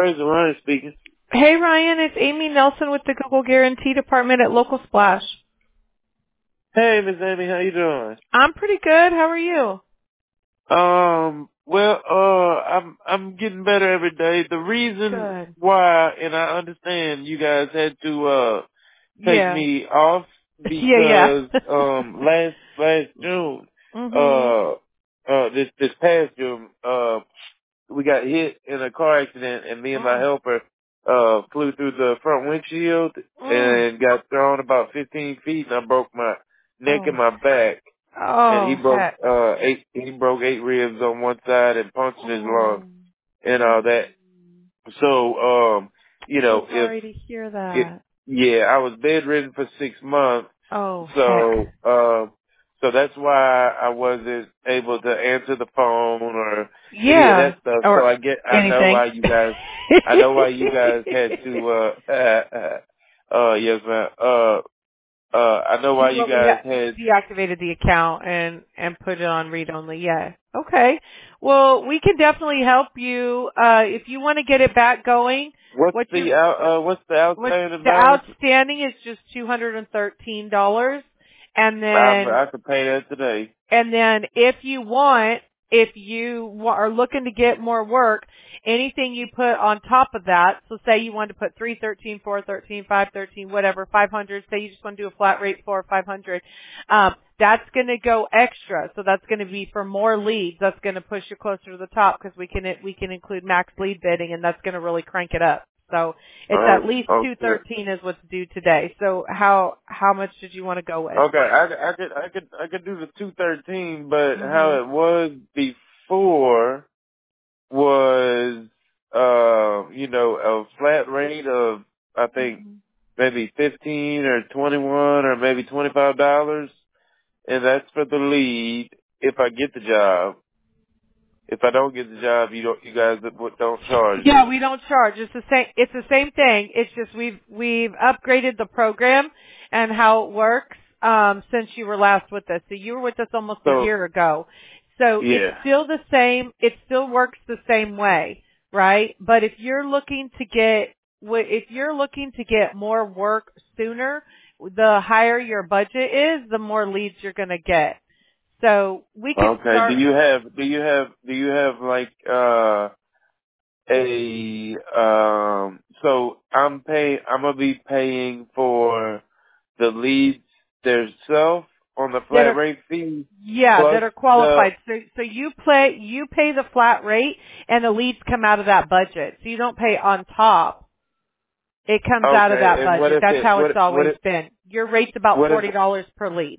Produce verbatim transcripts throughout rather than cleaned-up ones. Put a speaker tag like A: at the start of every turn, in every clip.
A: Enterprise, Ryan speaking.
B: Hey, Ryan, it's Amy Nelson with the Google Guarantee Department at Local Splash.
A: Hey, Miss Amy, how you doing?
B: I'm pretty good. How are you?
A: Um, well, uh, I'm I'm getting better every day. The reason
B: Good.
A: why, and I understand you guys had to uh take
B: Yeah.
A: me off
B: Yeah,
A: because
B: yeah.
A: um last last June,
B: mhm.
A: uh, uh this this past June, uh. we got hit in a car accident, and me and my
B: Mm.
A: helper uh flew through the front windshield
B: Mm.
A: and got thrown about fifteen feet, and I broke my neck and
B: Oh.
A: my back, and he
B: Oh,
A: broke
B: heck.
A: uh eight he broke eight ribs on one side and punctured his lung
B: Oh.
A: and all
B: Mm.
A: that. So um, you
B: So
A: know, if
B: sorry to hear
A: it,
B: that.
A: yeah, I was bedridden for six months.
B: Oh, heck.
A: So, um, so that's why I wasn't able to answer the phone or any of
B: Yeah.
A: that stuff. So
B: Or
A: I get, I know
B: anything.
A: why you guys, I know why you guys had to, uh, uh, yes ma'am, uh, uh, I know why
B: See
A: you
B: what we
A: guys
B: ha-
A: had,
B: deactivated the account and and put it on read only. Yeah. Okay. Well, we can definitely help you uh if you want to get it back going.
A: what's
B: What you
A: the, out, uh, what's the
B: what
A: outstanding
B: the
A: balance?
B: outstanding is just two hundred and thirteen dollars, and
A: I,
B: then
A: I could pay that today.
B: and then if you want, if you wa- are looking to get more work, anything you put on top of that, so say you want to put three thirteen, four thirteen, five thirteen, whatever, five hundred, say you just want to do a flat rate for five hundred, um, that's going to go extra. So that's going to be for more leads. That's going to push you closer to the top because we can, we can include max lead bidding, and that's going to really crank it up. So it's
A: Oh,
B: at least two
A: okay.
B: thirteen is what's due today. So how, how much did you want to go with?
A: Okay, I, I could I could I could do the two thirteen, but
B: Mhm.
A: how it was before was uh you know a flat rate of I think
B: Mhm.
A: maybe fifteen or twenty one or maybe twenty five dollars, and that's for the lead if I get the job. If I don't get the job, you don't you guys don't charge
B: Yeah,
A: me.
B: we don't charge. It's the same. It's the same thing. It's just we've we've upgraded the program and how it works um, since you were last with us. So you were with us almost a
A: So
B: year ago. So it's
A: yeah,
B: still the same. It still works the same way, right? But if you're looking to get if you're looking to get more work sooner, the higher your budget is, the more leads you're going to get. So we could
A: okay. Do
B: start.
A: you have do you have do you have like uh a um so I'm pay I'm gonna be paying for the leads themselves on the
B: That
A: flat
B: are
A: rate fee
B: Yeah,
A: plus
B: that are
A: the
B: qualified. So, so you play, you pay the flat rate, and the leads come out of that budget. So you don't pay on top. It comes out of
A: okay,
B: that
A: and what
B: budget.
A: if
B: That's
A: it
B: how
A: what
B: it's
A: if what
B: always
A: if
B: been. Your rate's about
A: what if
B: forty dollars per lead.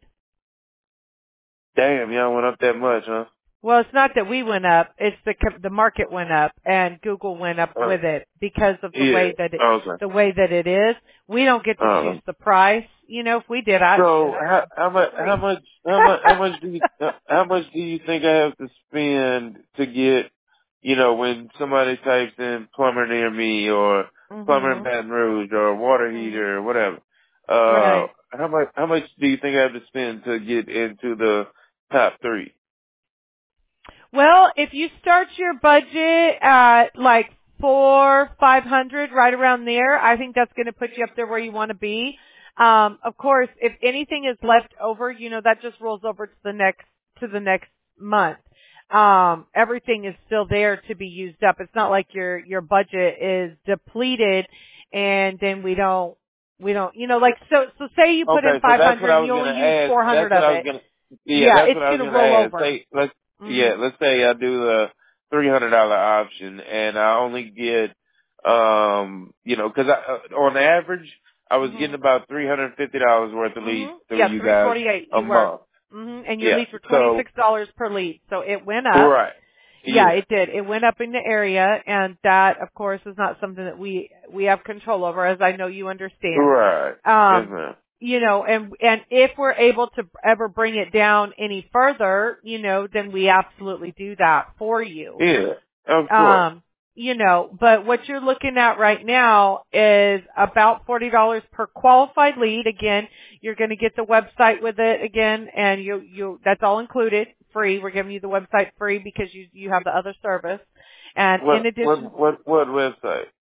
A: damn y'all went up that much, huh?
B: Well, it's not that we went up; it's the co- the market went up, and Google went up
A: Uh,
B: with it because of the
A: yeah.
B: way that it
A: Okay.
B: the way that it is. We don't get to
A: Uh,
B: choose the price. You know, if we did, I shit,
A: so
B: I
A: how how much how
B: free.
A: much how much how much do you how much do you think I have to spend to get, you know, when somebody types in plumber near me or plumber in
B: mhm.
A: Baton Rouge or water
B: Mhm.
A: heater or whatever, uh
B: Right.
A: how much how much do you think I have to spend to get into the top three?
B: Well, if you start your budget at like four, five hundred, right around there, I think that's going to put you up there where you want to be. Um, of course, if anything is left over, you know, that just rolls over to the next, to the next month. Um, everything is still there to be used up. It's not like your, your budget is depleted and then we don't, we don't, you know, like, so, so say you put in
A: Okay, so that's what
B: five hundred
A: I
B: and
A: was
B: you only
A: gonna
B: use
A: ask.
B: four hundred
A: That's what
B: of
A: I was
B: it.
A: gonna. Yeah,
B: Yeah,
A: that's
B: it's
A: what I was
B: going to
A: gonna
B: roll
A: ask.
B: over.
A: Say, let's
B: Mhm.
A: yeah, let's say I do the three hundred dollar option, and I only get, um, you know, because I, uh, on average, I was getting
B: Mhm.
A: about three hundred fifty dollars worth of leads
B: Mhm.
A: through
B: Yeah,
A: you
B: three
A: guys
B: forty-eight.
A: a
B: You were.
A: month.
B: Mhm. And your
A: Yeah.
B: leads were
A: So
B: twenty-six dollars per lead, so it went up.
A: right.
B: Yeah,
A: Yeah.
B: it did. It went up in the area, and that, of course, is not something that we we have control over, as I know you understand.
A: Right. Yes,
B: Um,
A: ma'am.
B: you know, and and if we're able to ever bring it down any further, you know, then we absolutely do that for you.
A: Yeah. Of course.
B: Um, you know, but what you're looking at right now is about forty dollars per qualified lead. Again, you're going to get the website with it again, and you, you, that's all included, free. We're giving you the website free because you, you have the other service. And in
A: What
B: addition,
A: what what what website?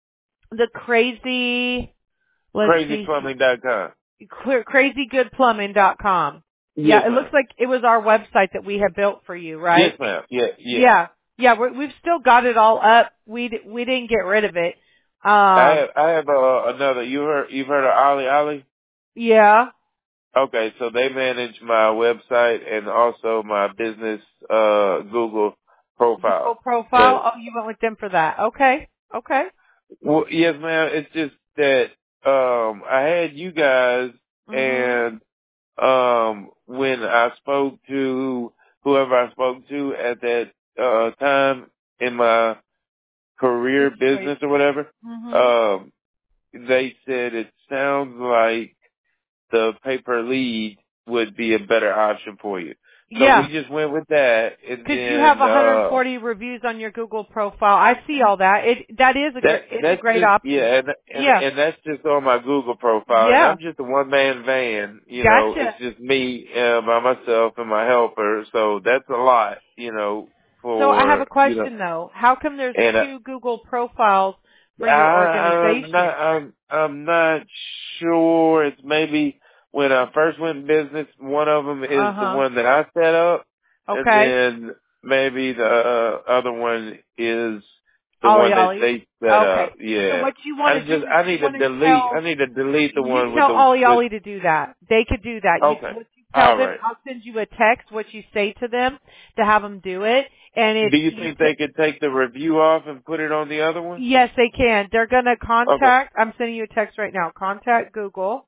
B: The crazy, let's
A: crazy
B: see,
A: plumbing dot com.
B: crazy good plumbing dot com.
A: Yes,
B: Yeah, it looks
A: ma'am.
B: like it was our website that we had built for you,
A: Yes,
B: right?
A: ma'am. Yeah, yeah.
B: Yeah, yeah, we're, we've still got it all up. We d- we didn't get rid of it.
A: I
B: Um,
A: have, I have uh, another. You heard, you've heard of Ollie Ollie?
B: yeah,
A: Okay, so they manage my website and also my business uh Google
B: Google
A: profile.
B: profile.
A: But
B: Oh, you went with them for that. Okay, okay.
A: well, yes, ma'am. It's just that um I had you guys,
B: Mhm.
A: and um when I spoke to whoever I spoke to at that uh time in my career business or
B: Situation.
A: whatever,
B: Mhm.
A: um they said it sounds like the pay-per lead would be a better option for you. So
B: Yeah.
A: we just went with that, and
B: Because you have
A: then uh
B: one hundred forty reviews on your Google profile. I see all that. It that is a
A: that
B: great it's a
A: that's
B: great
A: just
B: option.
A: yeah, and and
B: Yeah.
A: and that's just on my Google profile, and
B: Yeah.
A: I'm just a one-man van. You know,
B: Gotcha.
A: it's just me uh, by myself and my helper. So that's a lot, you know,
B: So I have a
A: for you know,
B: question though. How come there's
A: and uh,
B: two Google profiles for
A: I,
B: your
A: I'm not.
B: organization?
A: I'm. I'm not sure. It's maybe when I first went in business. One of them
B: Uh
A: is the
B: huh.
A: one that I set up, and
B: Okay.
A: then maybe the uh, other one is the
B: Ollie
A: one that
B: Ollie.
A: they set
B: Okay.
A: up.
B: So
A: Yeah.
B: what you want
A: I
B: to do
A: just.
B: is
A: I
B: you
A: need to
B: want to
A: delete. I
B: tell
A: need to delete the
B: you
A: one with
B: tell
A: the
B: Ollie
A: with.
B: Ollie to do that. They could do that. You
A: Okay.
B: what you tell
A: All
B: them,
A: right.
B: I'll send you a text what you say to them to have them do it. And it's
A: Do you
B: you
A: think
B: t-
A: they could take the review off and put it on the other one?
B: yes, they can. They're going to
A: Okay.
B: contact I'm sending you a text right now. Contact Google.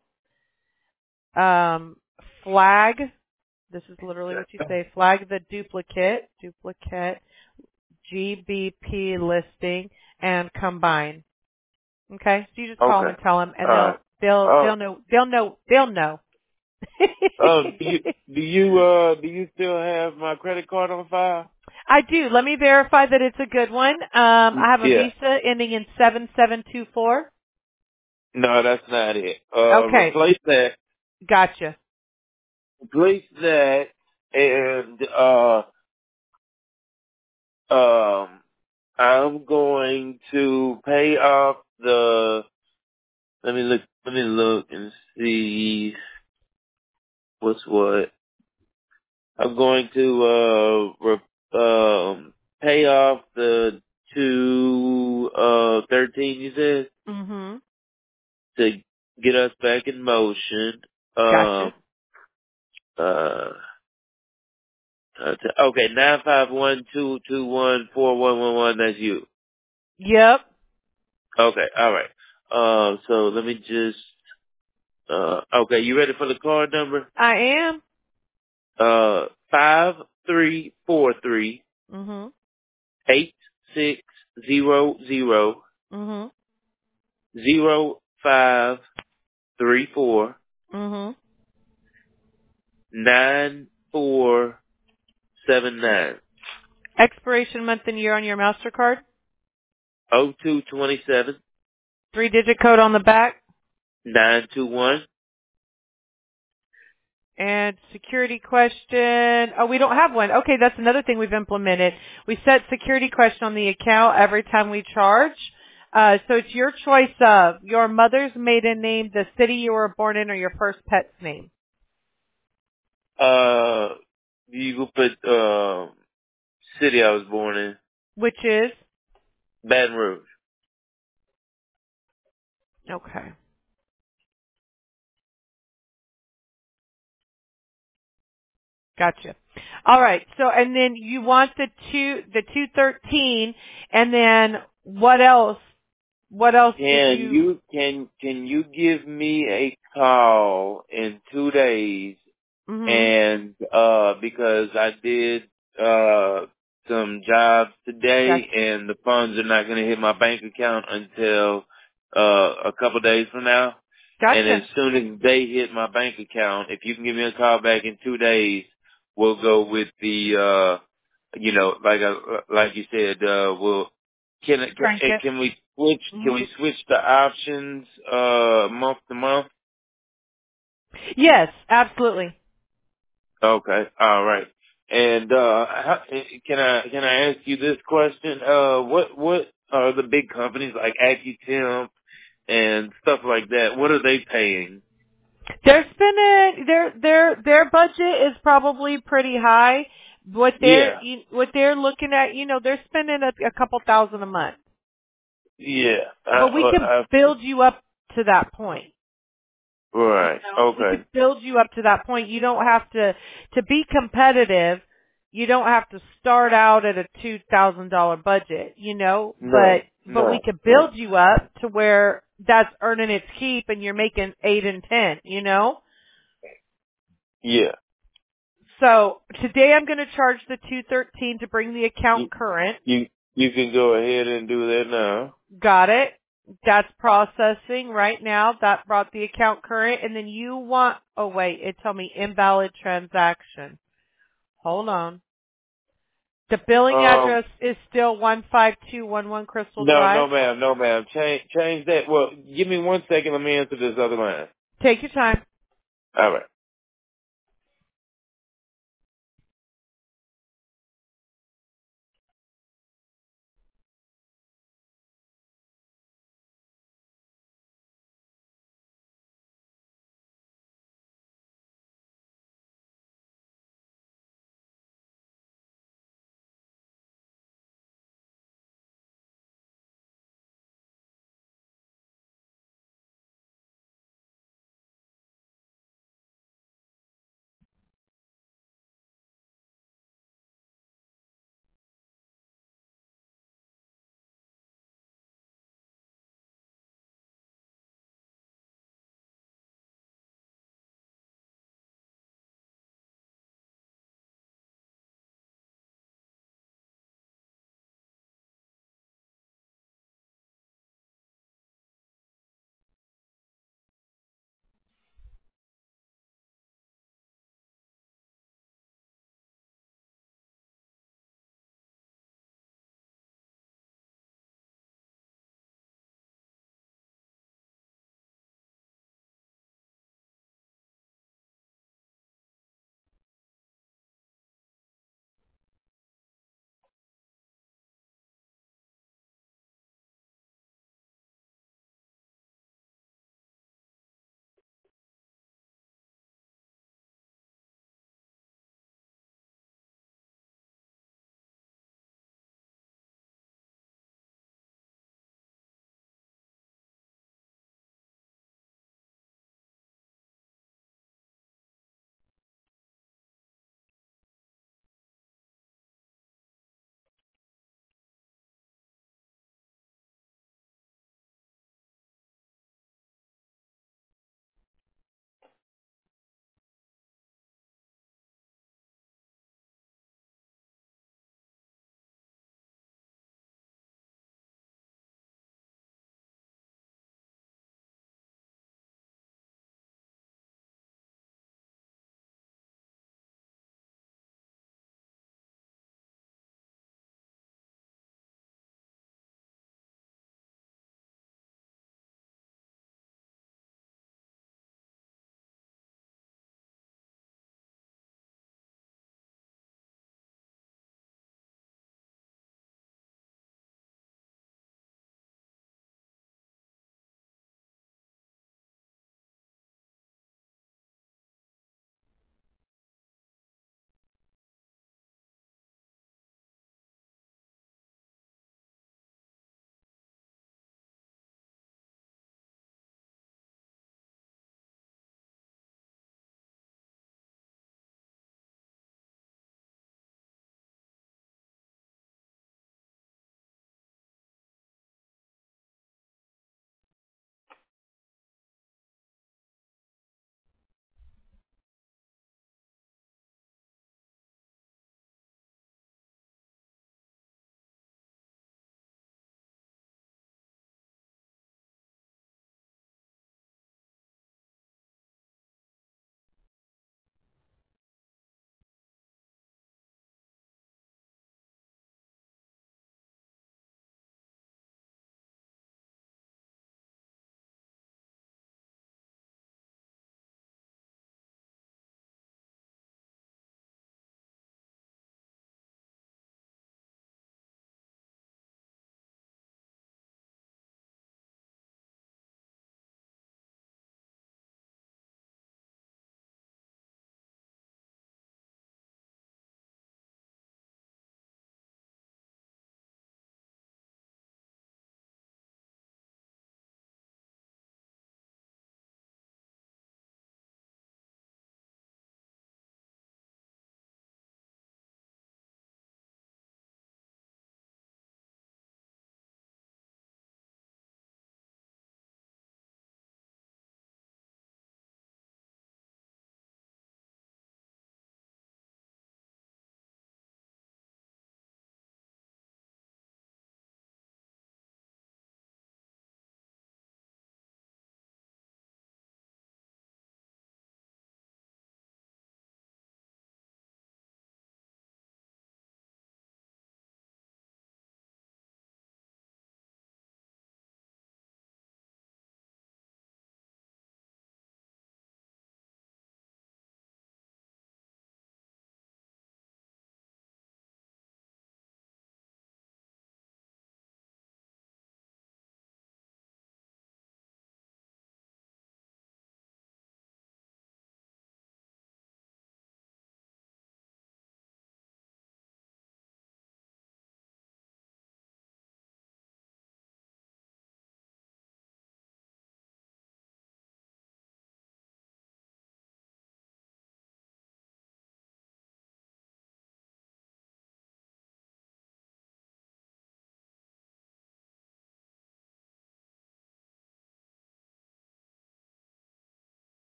B: Um flag. This is literally what you say. Flag the duplicate, duplicate G B P listing and combine. Okay? So you just call them
A: Okay.
B: and tell them and
A: All
B: they'll
A: right.
B: they'll
A: Uh,
B: they'll know they'll know they'll know.
A: Oh, do you do you uh do you still have my credit card on file?
B: I do. Let me verify that it's a good one. Um, I have a
A: Yeah.
B: Visa ending in seven seven two four.
A: No, that's not it. Uh,
B: Okay,
A: replace that.
B: gotcha.
A: Replace that, and uh, um, I'm going to pay off the. Let me look. Let me look and see what's what. I'm going to uh, re- um, pay off the two uh thirteen. You said.
B: Mhm.
A: To get us back in motion. Um,
B: Gotcha.
A: uh, uh, t- okay, nine five one two two one four one one one. That's you.
B: Yep,
A: Okay, all right. Uh, so let me just. Uh, okay, you ready for the card number?
B: I am.
A: Uh, five three four three
B: Mhm.
A: eight six zero zero
B: Mhm.
A: zero five three four
B: Mhm.
A: nine four seven nine
B: Expiration month and year on your Mastercard.
A: oh two twenty seven
B: Three digit code on the back.
A: nine two one.
B: And security question. Oh, we don't have one. Okay, that's another thing we've implemented. We set security question on the account every time we charge. Uh, so it's your choice of your mother's maiden name, the city you were born in, or your first pet's name.
A: Uh, you could put uh, city I was born in,
B: Which is?
A: Baton Rouge.
B: Okay. Gotcha. All right. So, and then you want the two, the two thirteen, and then what else? What else did
A: Can
B: you?
A: you can can you give me a call in two days?
B: Mhm.
A: And uh, because I did uh some jobs today,
B: Gotcha.
A: and the funds are not going to hit my bank account until uh a couple days from now. And as
B: Gotcha.
A: soon as they hit my bank account, if you can give me a call back in two days, we'll go with the, uh, you know, like I, like you said, uh, we'll, can, it- can,
B: Crank
A: eh,
B: it.
A: can we switch, can
B: Mhm.
A: we switch the options, uh, month to month?
B: Yes, absolutely.
A: Okay. All right. And, uh, how, eh, can I, can I ask you this question? Uh, what, what, are the big companies like AccuTemp and stuff like that, what are they paying?
B: They're spending their their their budget is probably pretty high. What they're
A: Yeah.
B: you- what they're looking at, you know, they're spending a, a couple thousand a month.
A: Yeah. I,
B: But we can
A: I,
B: build you up to that point.
A: right.
B: You know, we
A: Okay.
B: could build you up to that point. You don't have to to be competitive. You don't have to start out at a two thousand dollar budget, you know.
A: No.
B: But but we
A: No.
B: could
A: No.
B: build you up to where that's earning its keep, and you're making eight and ten, you know.
A: Yeah.
B: So today I'm going to charge the two thirteen to bring the account
A: You,
B: current.
A: you you can go ahead and do that now.
B: Got it. That's processing right now. That brought the account current. And then you want, oh wait, it told me invalid transaction. Hold on. The billing
A: Um.
B: address is still one five two one one Crystal
A: No,
B: Drive.
A: no, ma'am, no, ma'am. Change change that. Well, give me one second. Let me answer this other line.
B: Take your time.
A: All right.